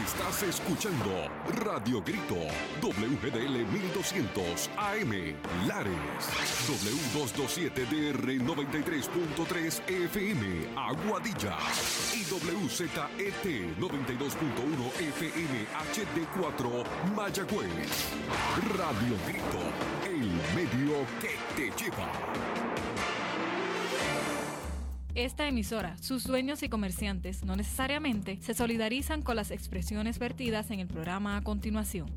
Estás escuchando Radio Grito, WGDL 1200 AM, Lares, W227DR 93.3 FM, Aguadilla, y WZET 92.1 FM HD4, Mayagüez. Radio Grito, el medio que te lleva. Esta emisora, sus dueños y comerciantes no necesariamente se solidarizan con las expresiones vertidas en el programa a continuación.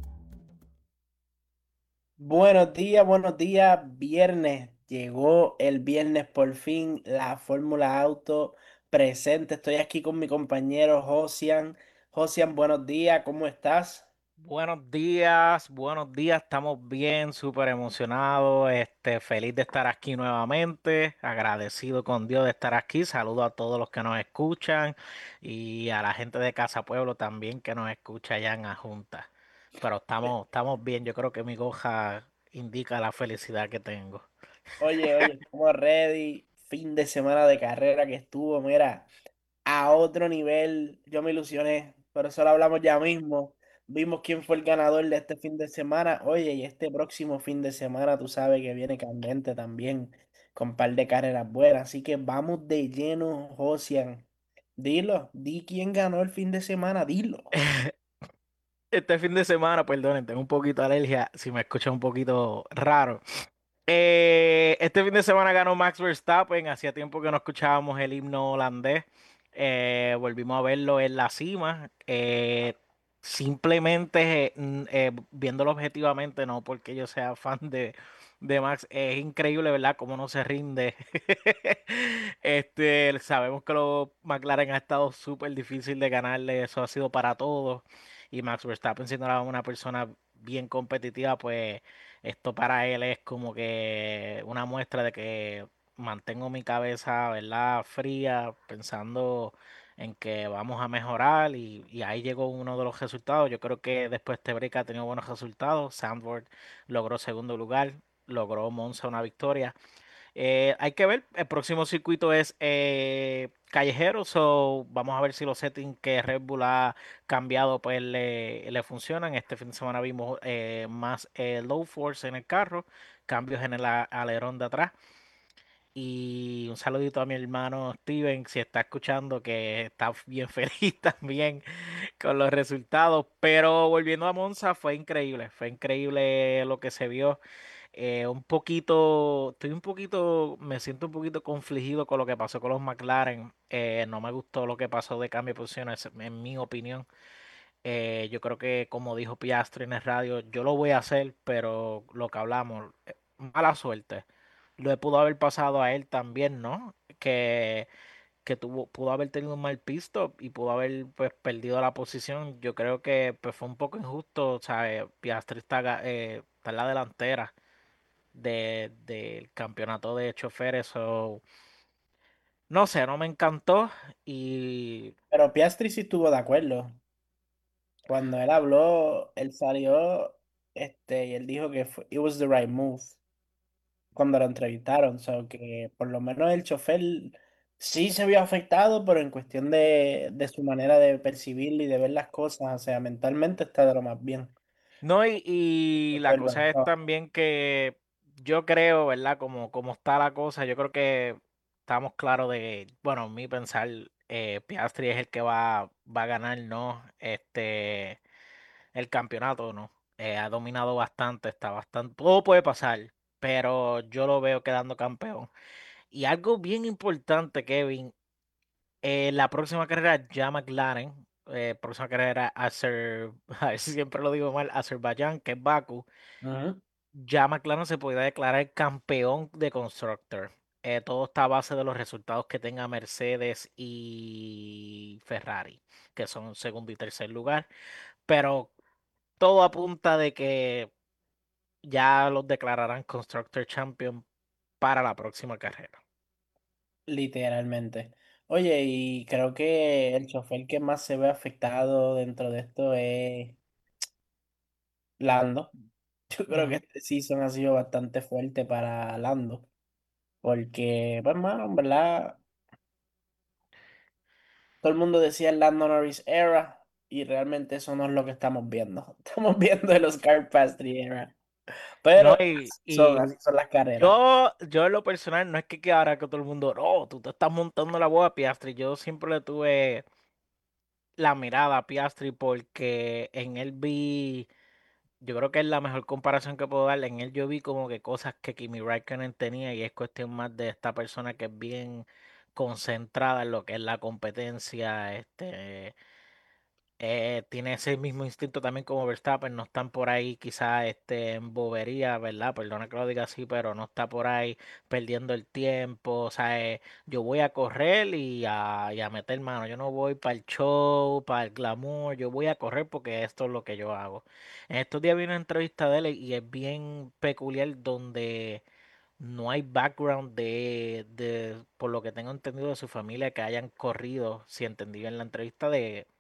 Buenos días, viernes. Llegó el viernes por fin, la Fórmula Auto presente. Estoy aquí con mi compañero Josian. Josian, buenos días, ¿cómo estás? Buenos días, estamos bien, súper emocionados, feliz de estar aquí nuevamente, agradecido con Dios de estar aquí, saludo a todos los que nos escuchan y a la gente de Casa Pueblo también que nos escucha allá en Ajunta. Pero estamos bien, yo creo que mi goja indica la felicidad que tengo. Oye, estamos ready. Fin de semana de carrera que estuvo, mira, a otro nivel. Yo me ilusioné, pero eso lo hablamos ya mismo. Vimos quién fue el ganador de este fin de semana. Oye, y este próximo fin de semana, tú sabes que viene candente también, con un par de carreras buenas. Así que vamos de lleno, Josian. Dilo, di quién ganó el fin de semana, dilo. Este fin de semana, perdonen, tengo un poquito de alergia, si me escucha un poquito raro. Este fin de semana ganó Max Verstappen. Hacía tiempo que no escuchábamos el himno holandés. Volvimos a verlo en la cima. Simplemente viéndolo objetivamente, no porque yo sea fan de Max, es increíble, ¿verdad? Cómo no se rinde. Sabemos que los McLaren ha estado súper difícil de ganarle. Eso ha sido para todos. Y Max Verstappen, siendo una persona bien competitiva, pues. Esto para él es como que una muestra de que mantengo mi cabeza, ¿verdad? Fría, pensando en que vamos a mejorar y ahí llegó uno de los resultados. Yo creo que después de este break ha tenido buenos resultados. Sandford logró segundo lugar, logró Monza una victoria. Hay que ver, el próximo circuito es callejero, so vamos a ver si los settings que Red Bull ha cambiado pues le funcionan. Este fin de semana vimos más low force en el carro, cambios en el alerón de atrás. Y un saludito a mi hermano Steven, si está escuchando, que está bien feliz también con los resultados. Pero volviendo a Monza, fue increíble lo que se vio. Me siento un poquito confligido con lo que pasó con los McLaren. No me gustó lo que pasó de cambio de posiciones, en mi opinión. Yo creo que, como dijo Piastri en el radio, yo lo voy a hacer, pero lo que hablamos, mala suerte. Lo pudo haber pasado a él también, ¿no? Pudo haber tenido un mal pit stop y pudo haber pues perdido la posición. Yo creo que pues fue un poco injusto. O sea, Piastri está en la delantera del campeonato de choferes. So, no sé, no me encantó. Y Pero Piastri sí estuvo de acuerdo. Cuando él habló, él salió, y él dijo que it was the right move cuando lo entrevistaron. So que por lo menos el chofer sí se vio afectado, pero en cuestión de su manera de percibir y de ver las cosas, o sea, mentalmente está de lo más bien. no, y la Recuerdo, cosa es no. también que yo creo, ¿verdad? Como está la cosa, yo creo que estamos claros de, bueno, en mi pensar, Piastri es el que va a ganar, ¿no? El campeonato, ¿no? Ha dominado bastante, está bastante, todo puede pasar, pero yo lo veo quedando campeón. Y algo bien importante, Kevin, la próxima carrera ya McLaren, próxima carrera a ver si siempre lo digo mal, Azerbaiyán, que es Baku, Ujú. ya McLaren se podría declarar campeón de constructor. Todo está a base de los resultados que tenga Mercedes y Ferrari, que son segundo y tercer lugar. Pero todo apunta de que ya los declararán Constructor Champion para la próxima carrera. Literalmente. Oye, y creo que el chofer que más se ve afectado dentro de esto es Lando. Yo creo que Ujú. este season ha sido bastante fuerte para Lando. Porque, pues, mano, en verdad, todo el mundo decía el Lando Norris era. y realmente eso no es lo que estamos viendo. Estamos viendo el Oscar Piastri era. Pero No, así son las carreras. yo en lo personal, no es que ahora que todo el mundo, no, tú te estás montando la boda a Piastri. Yo siempre le tuve la mirada a Piastri porque en él vi, yo creo que es la mejor comparación que puedo darle. En él yo vi como que cosas que Kimi Raikkonen tenía y es cuestión más de esta persona que es bien concentrada en lo que es la competencia, tiene ese mismo instinto también como Verstappen, no están por ahí quizás en bobería, ¿verdad? Perdona que lo diga así, pero no está por ahí perdiendo el tiempo, o sea, yo voy a correr y a meter mano, yo no voy para el show, para el glamour, yo voy a correr porque esto es lo que yo hago. En estos días vi una entrevista de él y es bien peculiar donde no hay background por lo que tengo entendido de su familia que hayan corrido, si entendí bien la entrevista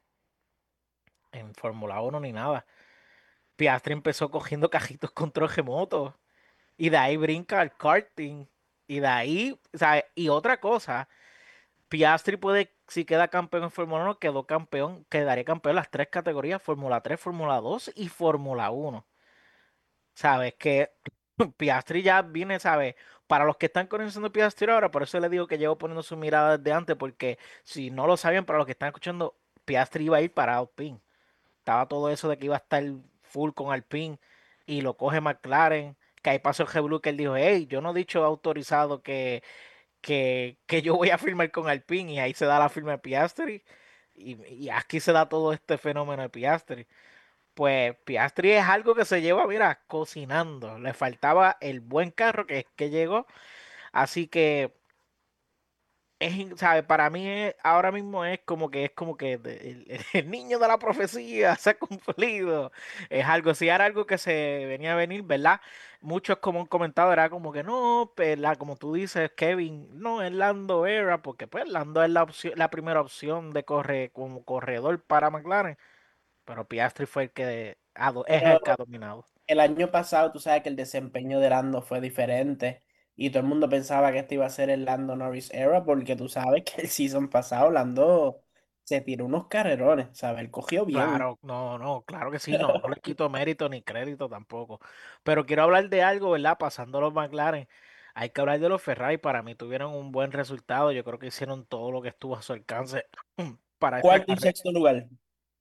en Fórmula 1 ni nada. Piastri empezó cogiendo cajitos con moto y de ahí brinca al karting y de ahí, o sea, y otra cosa, Piastri puede, si queda campeón en Fórmula 1, quedó campeón, quedaría campeón en las tres categorías, Fórmula 3, Fórmula 2 y Fórmula 1. Sabes que Piastri ya viene, ¿sabes? Para los que están conociendo Piastri ahora, por eso le digo que llevo poniendo su mirada desde antes, porque si no lo sabían, para los que están escuchando, Piastri iba a ir para Alpine. Estaba todo eso de que iba a estar full con Alpine y lo coge McLaren, que ahí pasó el G-Blue que él dijo, hey, yo no he dicho autorizado que yo voy a firmar con Alpine y ahí se da la firma de Piastri y aquí se da todo este fenómeno de Piastri. Pues Piastri es algo que se lleva, mira, cocinando. Le faltaba el buen carro que es que llegó. Así que ¿sabe? Para mí ahora mismo es como que el niño de la profecía se ha cumplido. Es algo, si era algo que se venía a venir, ¿verdad? Muchos como han comentado, era como que no, ¿verdad? Como tú dices, Kevin, no, es Lando era, porque pues Lando es la primera opción de como corredor para McLaren, pero Piastri fue es el que ha Pero dominado. el año pasado, tú sabes que el desempeño de Lando fue diferente y todo el mundo pensaba que este iba a ser el Lando Norris era porque tú sabes que el season pasado Lando se tiró unos carrerones, ¿sabes? Él cogió bien. Claro, no, no, claro que sí, no le quito mérito ni crédito tampoco. Pero quiero hablar de algo, ¿verdad? Pasando a los McLaren, hay que hablar de los Ferrari. Para mí tuvieron un buen resultado. Yo creo que hicieron todo lo que estuvo a su alcance para esta Cuarto y carrera. sexto lugar.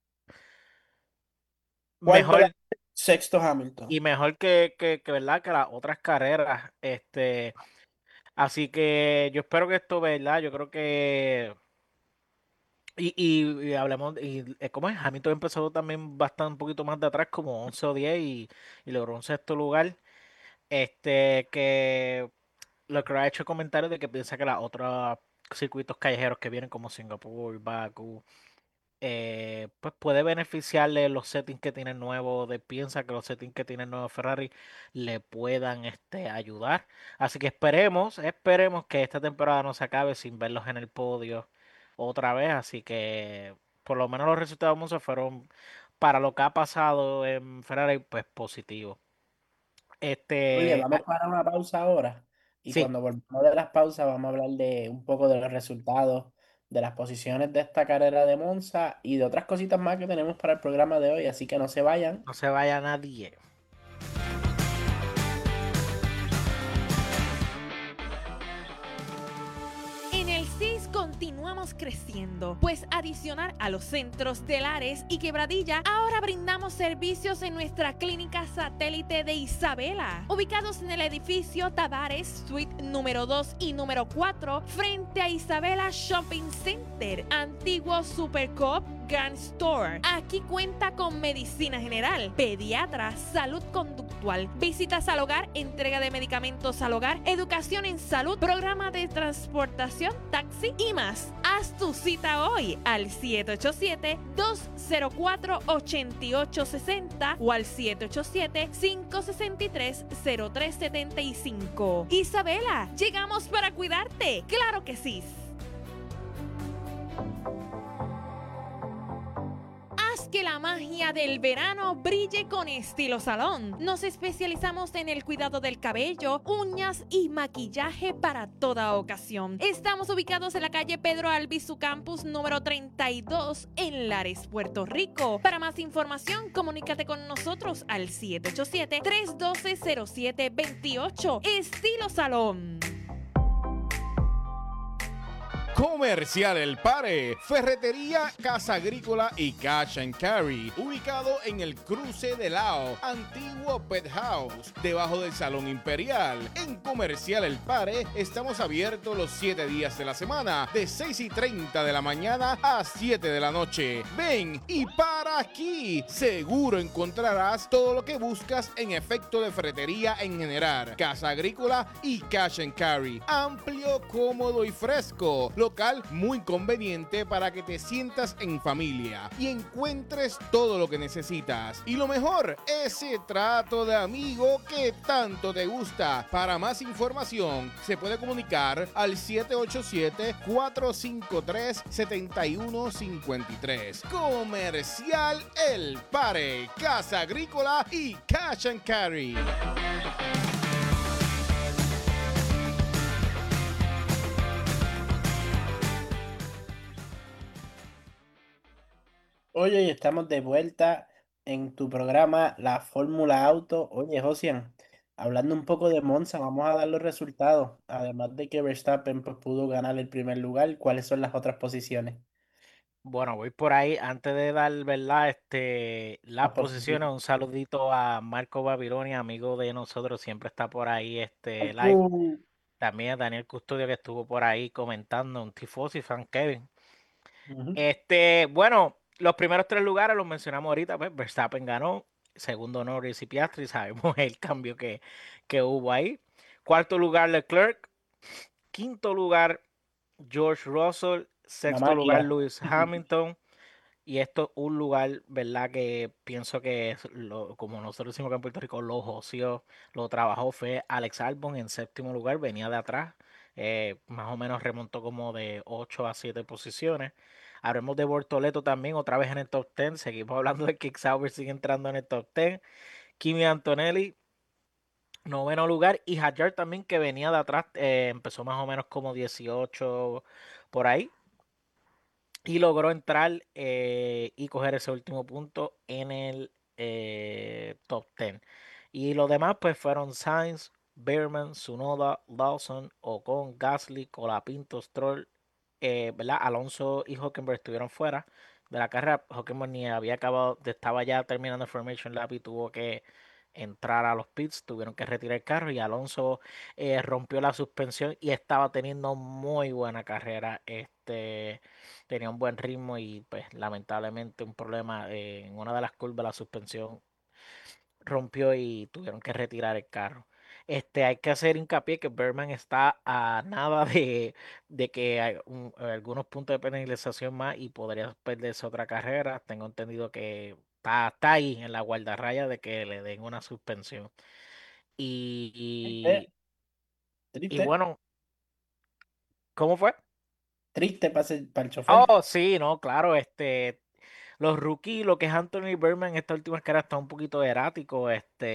Cuarto, Mejor sexto Hamilton. y mejor que, ¿verdad? Que las otras carreras. Así que yo espero que esto, ¿verdad? Yo creo que y hablemos, ¿cómo es? Hamilton empezó también bastante un poquito más de atrás, como 11 o 10 y logró un sexto lugar. Que lo que ha hecho comentarios de que piensa que los otros circuitos callejeros que vienen como Singapur, Baku, pues puede beneficiarle los settings que tiene nuevo, piensa que los settings que tiene el nuevo Ferrari le puedan ayudar. Así que esperemos que esta temporada no se acabe sin verlos en el podio otra vez. Así que por lo menos los resultados muchos fueron para lo que ha pasado en Ferrari, pues positivo. Oye, Este, vamos para una pausa ahora y sí, cuando volvamos de las pausas vamos a hablar de un poco de los resultados, de las posiciones de esta carrera de Monza y de otras cositas más que tenemos para el programa de hoy, así que no se vayan. no se vaya nadie. En el CIS continuamos creciendo, pues adicional a los centros Telares y Quebradilla, ahora brindamos servicios en nuestra clínica satélite de Isabela, ubicados en el edificio Tavares, suite número 2 y número 4, frente a Isabela Shopping Center, antiguo Supercoop Gun Store. Aquí cuenta con medicina general, pediatra, salud conductual, visitas al hogar, entrega de medicamentos al hogar, educación en salud, programa de transportación, taxi y más. Haz tu cita hoy al 787-204-8860 o al 787-563-0375. Isabela, llegamos para cuidarte. ¡Claro que sí! Haz que la magia del verano brille con Estilo Salón. Nos especializamos en el cuidado del cabello, uñas y maquillaje para toda ocasión. Estamos ubicados en la calle Pedro Albizu Campus número 32 en Lares, Puerto Rico. Para más información, comunícate con nosotros al 787-312-0728. Estilo Salón. Comercial El Pare, Ferretería, Casa Agrícola y Cash and Carry, ubicado en el cruce de Lao, antiguo Pet House, debajo del Salón Imperial. En Comercial El Pare estamos abiertos los 7 días de la semana, de 6:30 de la mañana a 7 de la noche. Ven y para aquí, seguro encontrarás todo lo que buscas en efecto de ferretería en general, Casa Agrícola y Cash and Carry. Amplio, cómodo y fresco. Local muy conveniente para que te sientas en familia y encuentres todo lo que necesitas. Y lo mejor, ese trato de amigo que tanto te gusta. Para más información, se puede comunicar al 787-453-7153. Comercial El Pare, Casa Agrícola y Cash and Carry. Oye, y estamos de vuelta en tu programa La Fórmula Auto. Oye, Josian, hablando un poco de Monza, vamos a dar los resultados. Además de que Verstappen pues, pudo ganar el primer lugar, ¿cuáles son las otras posiciones? Bueno, voy por ahí. Antes de dar, ¿verdad? Las Las posiciones, posiciones. un saludito a Marco Babilonia, amigo de nosotros, siempre está por ahí, live. Uh, También a Daniel Custodio, que estuvo por ahí comentando, un tifosi, fan Kevin. ujú. Bueno, los primeros 3 lugares los mencionamos ahorita, pues Verstappen ganó, segundo Norris y Piastri, sabemos el cambio que hubo ahí. Cuarto lugar Leclerc, quinto lugar George Russell, La sexto lugar máquina. Lewis Hamilton. Y esto es un lugar, ¿verdad? Que pienso que, como nosotros decimos que en Puerto Rico, lo joció, lo trabajó, fue Alex Albon en séptimo lugar, venía de atrás, más o menos remontó como de 8 a 7 posiciones. Hablemos de Bortoleto también, otra vez en el top 10, seguimos hablando de que Sauber sigue entrando en el top 10. Kimi Antonelli, noveno lugar, y Hadjar también, que venía de atrás, empezó más o menos como 18 por ahí y logró entrar y coger ese último punto en el top 10. Y los demás pues fueron Sainz, Behrman, Tsunoda, Lawson, Ocon, Gasly, Colapinto, Stroll, ¿verdad? Alonso y Hülkenberg estuvieron fuera de la carrera. Hülkenberg ni había acabado, estaba ya terminando el Formation Lap y tuvo que entrar a los pits, tuvieron que retirar el carro y Alonso rompió la suspensión y estaba teniendo muy buena carrera. Tenía un buen ritmo y pues lamentablemente un problema en una de las curvas, la suspensión rompió y tuvieron que retirar el carro. Hay que hacer hincapié que Berman está a nada de que hay algunos puntos de penalización más y podría perderse otra carrera. Tengo entendido que está ahí en la guardarraya de que le den una suspensión. Y, Triste, y triste, bueno, ¿cómo fue? triste para el chofer. Oh, sí, no, claro, los rookies, lo que es Anthony Berman en esta última carrera está un poquito errático,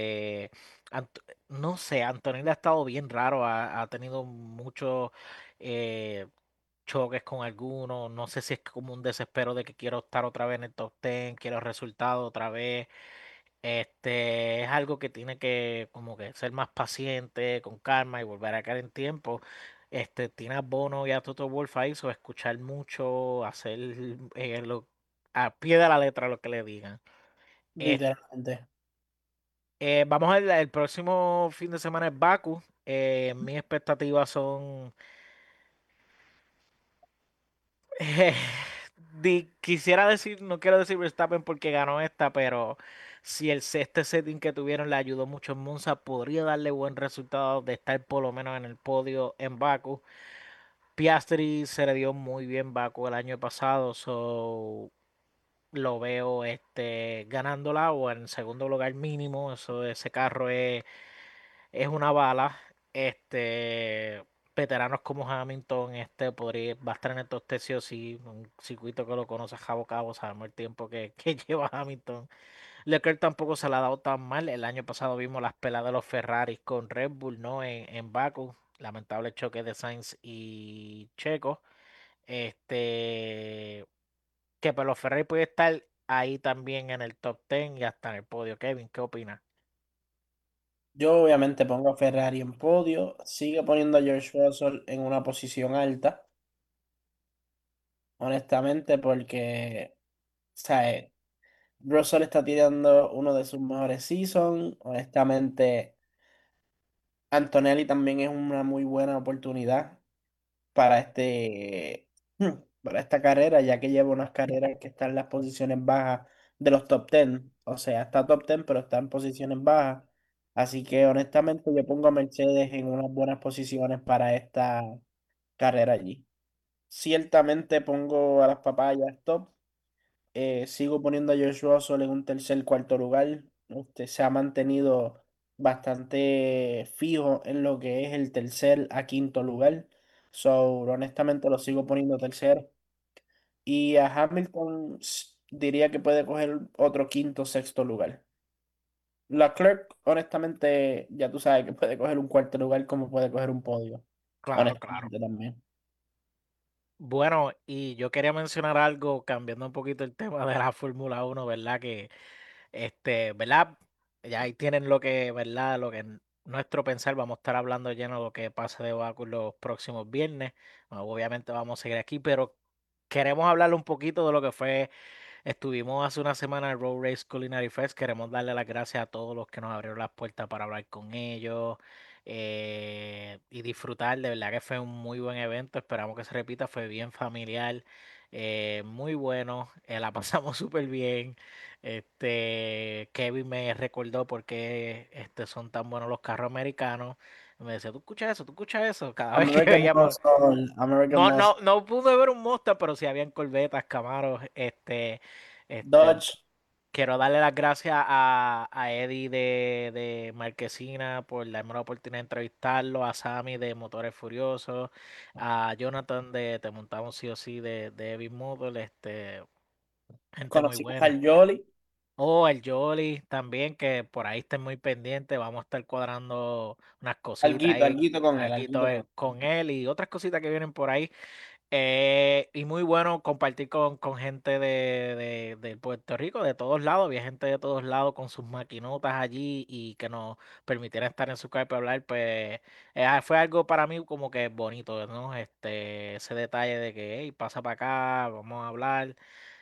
no sé, Anthony le ha estado bien raro, ha tenido muchos eh, choques con algunos, no sé si es como un desespero de que quiero estar otra vez en el top 10, quiero resultados otra vez, es algo que tiene que como que ser más paciente, con calma y volver a caer en tiempo. Tiene a Bono y a Toto Wolff ahí, so escuchar mucho, hacer a pie de la letra lo que le digan. Es- Literalmente. Vamos a ver, el próximo fin de semana es Baku. Mis expectativas son quisiera decir, no quiero decir Verstappen porque ganó esta, pero si este setting que tuvieron le ayudó mucho en Monza, podría darle buen resultado de estar por lo menos en el podio en Baku. Piastri se le dio muy bien Baku el año pasado, so lo veo ganándola o en segundo lugar mínimo. Ese carro es una bala. Este veteranos como Hamilton, va a estar en el top 10 sí o sí, un circuito que lo conoce a cabo a cabo, sabemos el tiempo que lleva Hamilton. Leclerc tampoco se la ha dado tan mal. El año pasado vimos las peladas de los Ferraris con Red Bull, ¿no? En Baku. Lamentable choque de Sainz y Checo. Este, que para los Ferrari puede estar ahí también en el top 10 y hasta en el podio. Kevin, ¿qué opinas? Yo obviamente pongo a Ferrari en podio, sigue poniendo a George Russell en una posición alta, honestamente, porque, ¿sabes? Russell está tirando uno de sus mejores seasons, honestamente, Antonelli también es una muy buena oportunidad para para esta carrera, ya que lleva unas carreras que están en las posiciones bajas de los top 10. O sea, está top 10, pero está en posiciones bajas. Así que honestamente yo pongo a Mercedes en unas buenas posiciones para esta carrera allí. Ciertamente pongo a las papayas top. Sigo poniendo a George Russell en un tercer, cuarto lugar. Se ha mantenido bastante fijo en lo que es el tercer a quinto lugar. So, honestamente lo sigo poniendo tercero. Y a Hamilton diría que puede coger otro quinto, sexto lugar. Leclerc, honestamente, ya tú sabes que puede coger un cuarto lugar como puede coger un podio. Claro, claro. Honestamente también. Bueno, y yo quería mencionar algo, cambiando un poquito el tema de la Fórmula 1, ¿verdad? Que ¿verdad? Ya ahí tienen lo que, ¿verdad? Lo que nuestro pensar, vamos a estar hablando lleno de lo que pase de Baku los próximos viernes. Bueno, obviamente vamos a seguir aquí, pero queremos hablar un poquito de lo que fue. Estuvimos hace una semana en Road Race Culinary Fest. Queremos darle las gracias a todos los que nos abrieron las puertas para hablar con ellos y disfrutar. De verdad que fue un muy buen evento. Esperamos que se repita. Fue bien familiar, muy bueno. La pasamos súper bien. Kevin me recordó por qué son tan buenos los carros americanos. Me decía, ¿tú escuchas eso? ¿Tú escuchas eso? Cada vez que American veíamos. Muscle, American No, no, Muscle, no pude ver un Mustang, pero sí habían Corvetas, Camaros. Este, Dodge. quiero darle las gracias a Eddie de Marquesina por darme la oportunidad de entrevistarlo, a Sammy de Motores Furiosos, a Jonathan de Te Montamos Sí o Sí de Heavy Motor, gente muy Conocimos buena. al Jolly. Oh, el Jolly también, que por ahí estén muy pendientes. Vamos a estar cuadrando unas cositas ahí, Alguito con él, alguito alguito con él. con él y otras cositas que vienen por ahí. Y muy bueno compartir con gente de Puerto Rico, de todos lados. Había gente de todos lados con sus maquinotas allí y que nos permitieran estar en su casa para hablar. Pues fue algo para mí como que bonito, ¿no? Ese detalle de que, hey, pasa para acá, vamos a hablar.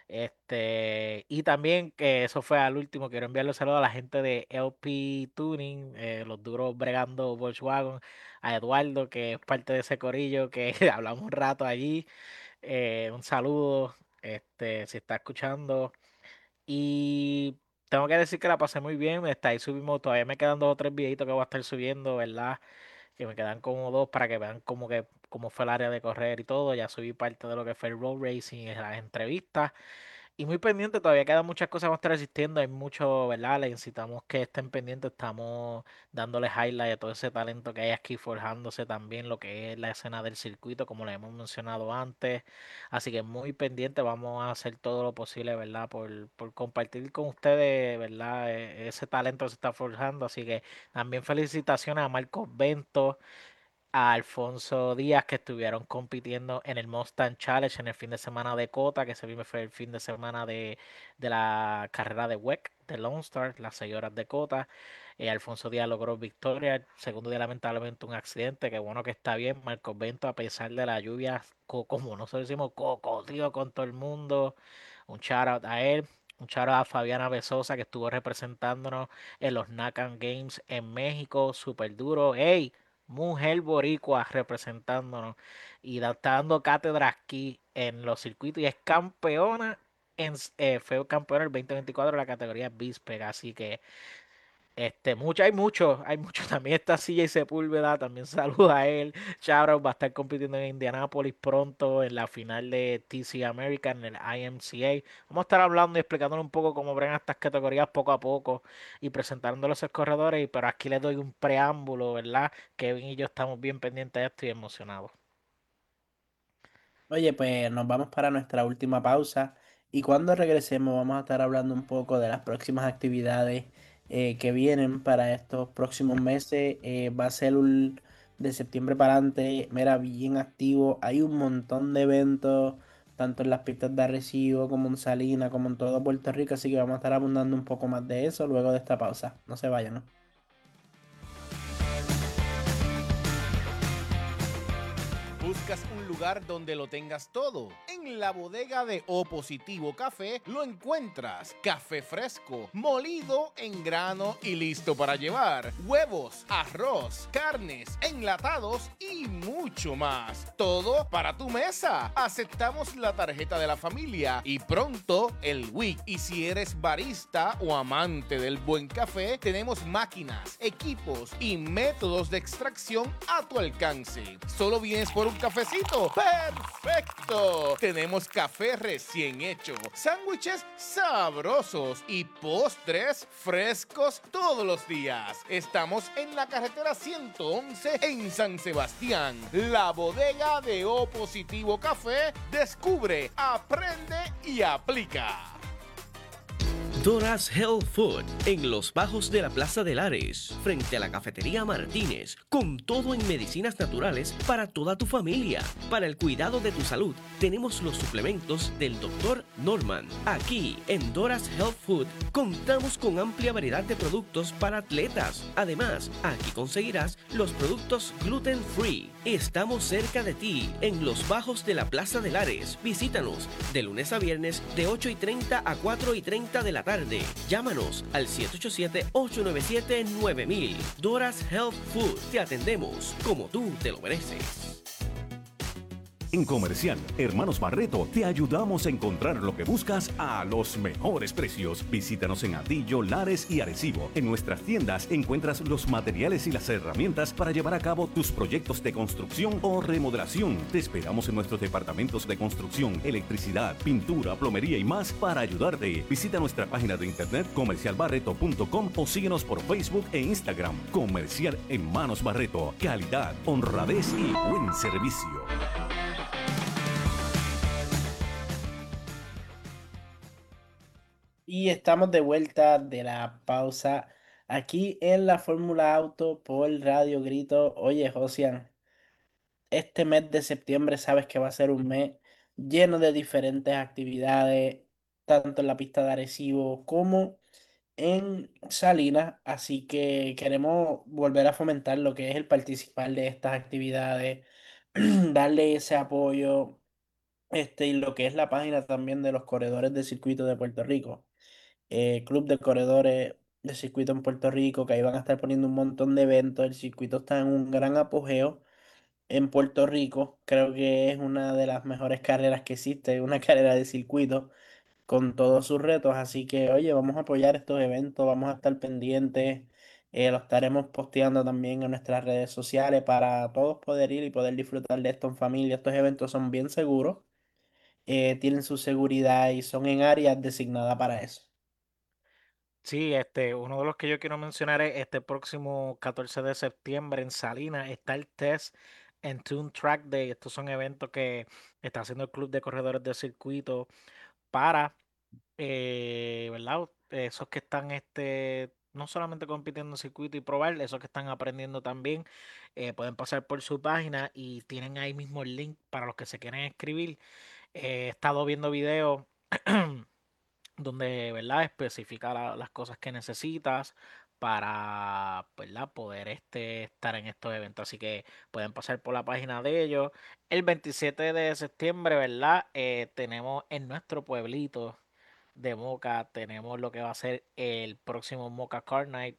Y también que eso fue al último, quiero enviarle un saludo a la gente de LP Tuning, los duros bregando Volkswagen, a Eduardo, que es parte de ese corillo, que hablamos un rato allí. Un saludo, si está escuchando. Y tengo que decir que la pasé muy bien. Ahí subimos, todavía me quedan 2 o 3 videitos que voy a estar subiendo, ¿verdad? Que me quedan como dos para que vean como que cómo fue el área de correr y todo. Ya subí parte de lo que fue el road racing y las entrevistas. Y muy pendiente, todavía quedan muchas cosas que vamos a estar asistiendo. Hay mucho, ¿verdad? Les incitamos que estén pendientes. Estamos dándoles highlight a todo ese talento que hay aquí forjándose también lo que es la escena del circuito, como les hemos mencionado antes. Así que muy pendiente, vamos a hacer todo lo posible, ¿verdad? Por compartir con ustedes, ¿verdad? Ese talento que se está forjando. Así que también felicitaciones a Marcos Bento, a Alfonso Díaz, que estuvieron compitiendo en el Mustang Challenge en el fin de semana de Cota, que se fue el fin de semana de la carrera de WEC de Lone Star, las 6 horas de Cota. Alfonso Díaz logró victoria. El segundo día, lamentablemente, un accidente. Que bueno que está bien. Marcos Bento, a pesar de la lluvia, como nosotros decimos, cocotío con todo el mundo. Un shout out a él. Un shout out a Fabiana Besosa, que estuvo representándonos en los NACAN Games en México. Súper duro. ¡Ey! Mujer boricua representándonos y está dando cátedra aquí en los circuitos y es campeona fue campeona el 2024 en la categoría Bispec, así que Hay mucho. También está CJ Sepúlveda, también saluda a él. Shoutout va a estar compitiendo en Indianapolis pronto en la final de TC American, en el IMCA. Vamos a estar hablando y explicándole un poco cómo bregan estas categorías poco a poco y presentándolos a los corredores. Pero aquí les doy un preámbulo, ¿verdad? Kevin y yo estamos bien pendientes de esto y emocionados. Oye, pues nos vamos para nuestra última pausa y cuando regresemos vamos a estar hablando un poco de las próximas actividades que vienen para estos próximos meses. Va a ser de septiembre para adelante, mira, bien activo. Hay un montón de eventos, tanto en las pistas de Arecibo como en Salinas, como en todo Puerto Rico, así que vamos a estar abundando un poco más de eso luego de esta pausa. No se vayan, ¿no? ¿Buscas un lugar donde lo tengas todo? En la bodega de O Positivo Café lo encuentras. Café fresco, molido en grano y listo para llevar. Huevos, arroz, carnes, enlatados y mucho más. Todo para tu mesa. Aceptamos la tarjeta de la familia y pronto el WIC. Y si eres barista o amante del buen café, tenemos máquinas, equipos y métodos de extracción a tu alcance. Solo vienes por un cafecito. ¡Perfecto! Tenemos café recién hecho, sándwiches sabrosos y postres frescos todos los días. Estamos en la carretera 111 en San Sebastián. La bodega de O Positivo Café. Descubre, aprende y aplica. Dora's Health Food, en los bajos de la Plaza de Lares, frente a la Cafetería Martínez, con todo en medicinas naturales para toda tu familia. Para el cuidado de tu salud, tenemos los suplementos del Dr. Norman. Aquí, en Dora's Health Food, contamos con amplia variedad de productos para atletas. Además, aquí conseguirás los productos gluten free. Estamos cerca de ti, en los bajos de la Plaza de Lares. Visítanos de lunes a viernes de 8:30 a 4:30 de la tarde. Llámanos al 787-897-9000. Dora's Health Food. Te atendemos como tú te lo mereces. En Comercial Hermanos Barreto te ayudamos a encontrar lo que buscas a los mejores precios. Visítanos en Atillo, Lares y Arecibo. En nuestras tiendas encuentras los materiales y las herramientas para llevar a cabo tus proyectos de construcción o remodelación. Te esperamos en nuestros departamentos de construcción, electricidad, pintura, plomería y más para ayudarte. Visita nuestra página de internet comercialbarreto.com o síguenos por Facebook e Instagram. Comercial Hermanos Barreto. Calidad, honradez y buen servicio. Y estamos de vuelta de la pausa aquí en la Fórmula Auto por Radio Grito. Oye, Josian, este mes de septiembre sabes que va a ser un mes lleno de diferentes actividades, tanto en la pista de Arecibo como en Salinas, así que queremos volver a fomentar lo que es el participar de estas actividades, darle ese apoyo, y lo que es la página también de los corredores de circuito de Puerto Rico, Club de Corredores de Circuito en Puerto Rico, que ahí van a estar poniendo un montón de eventos. El circuito está en un gran apogeo en Puerto Rico. Creo que es una de las mejores carreras que existe, una carrera de circuito con todos sus retos. Así que, oye, vamos a apoyar estos eventos, vamos a estar pendientes. Lo estaremos posteando también en nuestras redes sociales para todos poder ir y poder disfrutar de esto en familia. Estos eventos son bien seguros, tienen su seguridad y son en áreas designadas para eso. Sí, uno de los que yo quiero mencionar es este próximo 14 de septiembre en Salinas está el Test and Tune Track Day. Estos son eventos que está haciendo el Club de Corredores de Circuito para, ¿verdad? Esos que están, no solamente compitiendo en circuito y probar, esos que están aprendiendo también, pueden pasar por su página y tienen ahí mismo el link para los que se quieren escribir. He estado viendo videos donde, ¿verdad? Especifica las cosas que necesitas para, ¿verdad? Poder estar en estos eventos. Así que pueden pasar por la página de ellos. El 27 de septiembre, ¿verdad? Tenemos en nuestro pueblito de Moca, tenemos lo que va a ser el próximo Moca Car Night.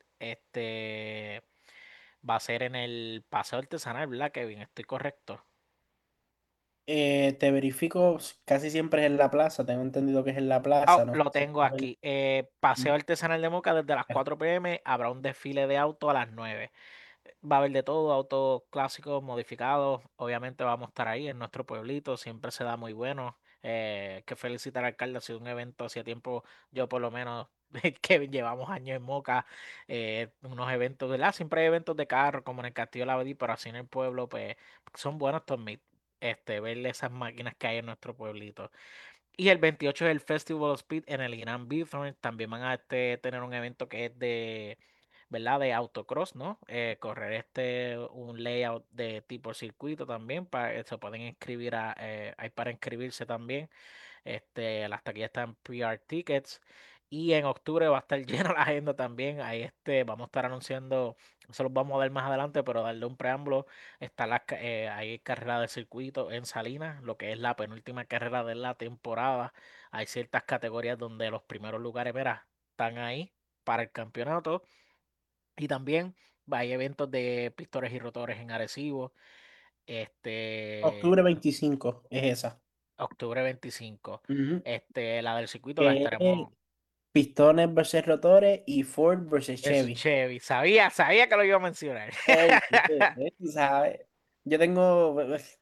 Va a ser en el Paseo Artesanal, ¿verdad, Kevin? Estoy correcto. Te verifico, casi siempre es en la plaza, tengo entendido que es en la plaza, no sé Lo si tengo aquí. Paseo Artesanal de Moca desde las 4 p.m. Habrá un desfile de auto a las 9. Va a haber de todo, autos clásicos, modificados. Obviamente vamos a estar ahí en nuestro pueblito, siempre se da muy bueno. Que felicitar al alcalde, ha sido un evento, hacía tiempo, yo por lo menos, que llevamos años en Moca, unos eventos, ¿verdad? Siempre hay eventos de carro, como en el Castillo de la Abadí, pero así en el pueblo, pues son buenos estos ver esas máquinas que hay en nuestro pueblito. Y el 28 es el Festival of Speed en el Gran Bithorn. También van a tener un evento que es de, ¿verdad? De autocross, ¿no? Correr un layout de tipo circuito también. Se pueden inscribir, hay para inscribirse también. Las taquillas están pre-art tickets. Y en octubre va a estar llena la agenda también. Ahí vamos a estar anunciando, eso los vamos a ver más adelante, pero darle un preámbulo. Hay carrera de circuito en Salinas, lo que es la penúltima carrera de la temporada. Hay ciertas categorías donde los primeros lugares, verás, están ahí para el campeonato. Y también hay eventos de pistores y rotores en Arecibo. Octubre 25 es esa. Octubre 25. Ujú. La del circuito la Que es estaremos. Pistones versus rotores y Ford versus Es Chevy. Chevy. Sabía que lo iba a mencionar. Tú sabes. Yo tengo.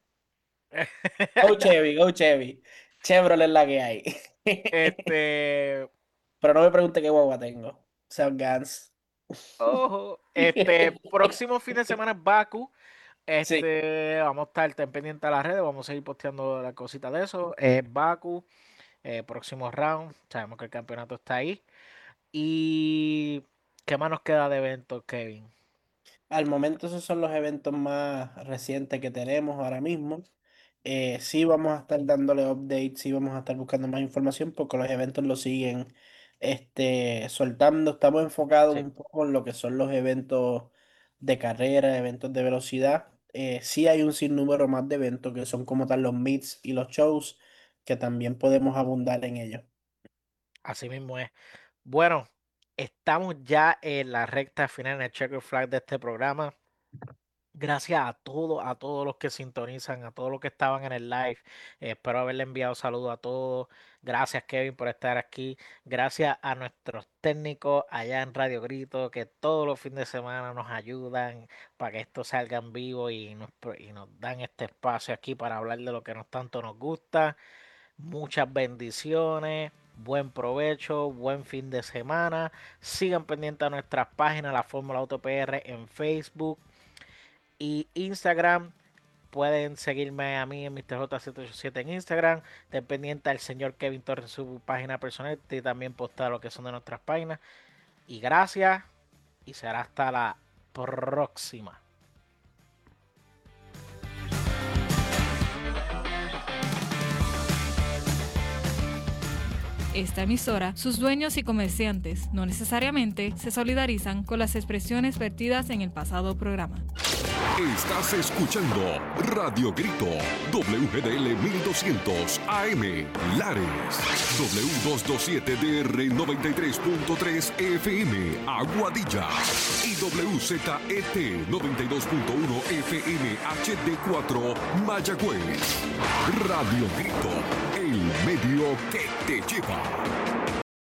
Go Chevy, go Chevy. Chevrolet es la que hay. Este. Pero no me pregunte qué guagua tengo. Son Guns. Ojo. Próximo fin de semana es Baku. Sí, Vamos a estar pendientes a las redes. Vamos a seguir posteando la cosita de eso. Baku. Próximo round. Sabemos que el campeonato está ahí. ¿Y qué más nos queda de eventos, Kevin? al momento esos son los eventos más recientes que tenemos ahora mismo. Sí vamos a estar dándole updates, sí vamos a estar buscando más información porque los eventos lo siguen soltando. Estamos enfocados Sí. un poco en lo que son los eventos de carrera, eventos de velocidad. Sí hay un sinnúmero más de eventos que son como tal los meets y los shows que también podemos abundar en ellos. Así mismo es. Bueno, estamos ya en la recta final, en el checker flag de este programa. Gracias a todos los que sintonizan, a todos los que estaban en el live. Espero haberle enviado saludos a todos. Gracias, Kevin, por estar aquí. Gracias a nuestros técnicos allá en Radio Grito, que todos los fines de semana nos ayudan para que esto salga en vivo y nos dan este espacio aquí para hablar de lo que tanto nos gusta. Muchas bendiciones. Buen provecho, buen fin de semana. Sigan pendientes a nuestras páginas, la Fórmula Auto PR en Facebook y Instagram. Pueden seguirme a mí en MrJ787 en Instagram. Estén pendiente al señor Kevin Torres en su página personal y también postar lo que son de nuestras páginas. Y gracias. Y será hasta la próxima. Esta emisora, sus dueños y comerciantes no necesariamente se solidarizan con las expresiones vertidas en el pasado programa. Estás escuchando Radio Grito, WGDL 1200 AM, Lares, W227DR 93.3 FM, Aguadilla, y WZET 92.1 FM HD4, Mayagüez. Radio Grito, el medio que te lleva.